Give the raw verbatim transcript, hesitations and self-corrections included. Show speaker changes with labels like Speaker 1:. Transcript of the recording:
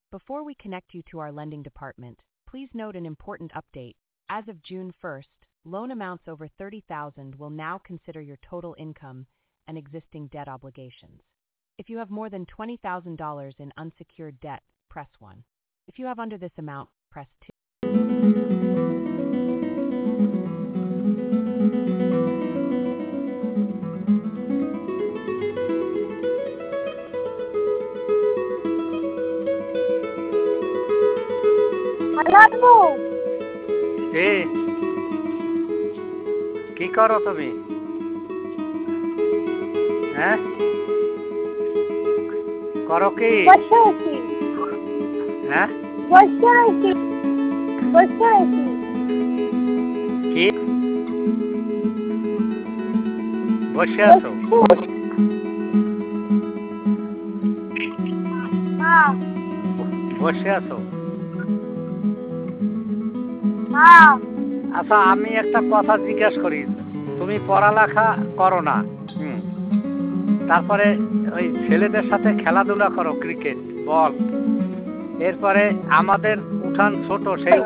Speaker 1: Before we connect you to our lending department, please note an important update. As of June first, loan amounts over thirty thousand dollars will now consider your total income and existing debt obligations. If you have more than twenty thousand dollars in unsecured debt, press one. If you have under this amount, press two.
Speaker 2: কি কি করো তুমি? হ্যাঁ করো কি?
Speaker 3: বসে আছি।
Speaker 2: হ্যাঁ
Speaker 3: বসে আছি। বসে আছি।
Speaker 2: কি বসে আছো?
Speaker 3: হ্যাঁ
Speaker 2: বসে আছো?
Speaker 3: হ্যাঁ।
Speaker 2: আচ্ছা, আমি একটা কথা জিজ্ঞেস করি, তুমি পড়ালেখা করো না, হুম, তারপরে ওই ছেলেদের সাথে খেলাধুলা করো, ক্রিকেট বল, এরপরে আমাদের উঠান ছোট, সেই